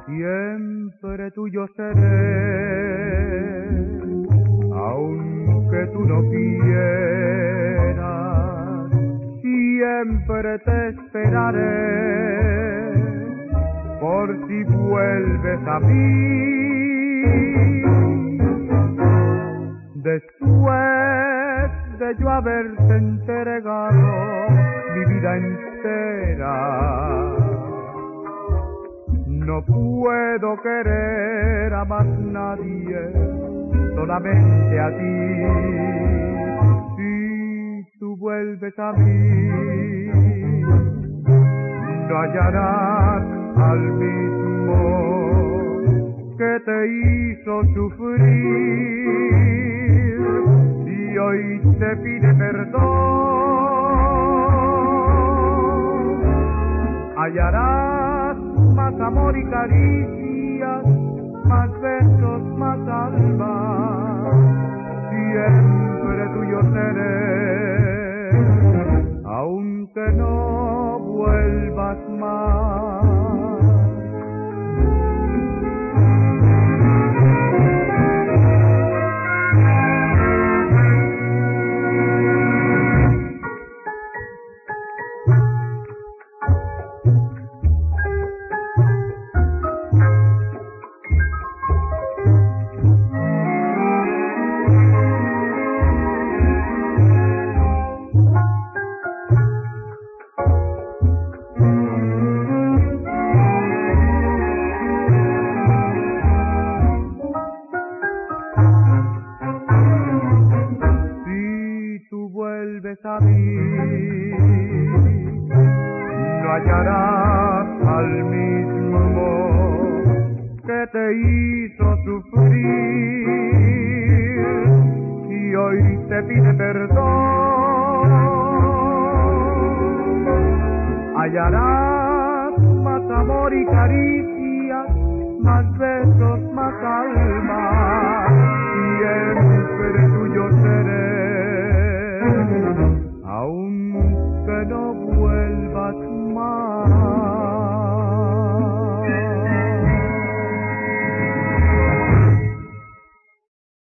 siempre tuyo seré, aunque tú no quieras, siempre te esperaré, por si vuelves a mí. Después de yo haberte entregado mi vida entera, no puedo querer a más nadie, solamente a ti. Si tú vuelves a mí, no hallarás al mismo que te hizo sufrir y hoy te pide perdón. Hallarás más amor y caricias, más besos, más alma, siempre tuyo seré, aunque no vuelvas más. Vuelves a mí, no hallarás al mismo que te hizo sufrir y hoy te pide perdón. Hallarás más amor y caricias, más besos, más alma, siempre tuyo seré, aunque no vuelvas más.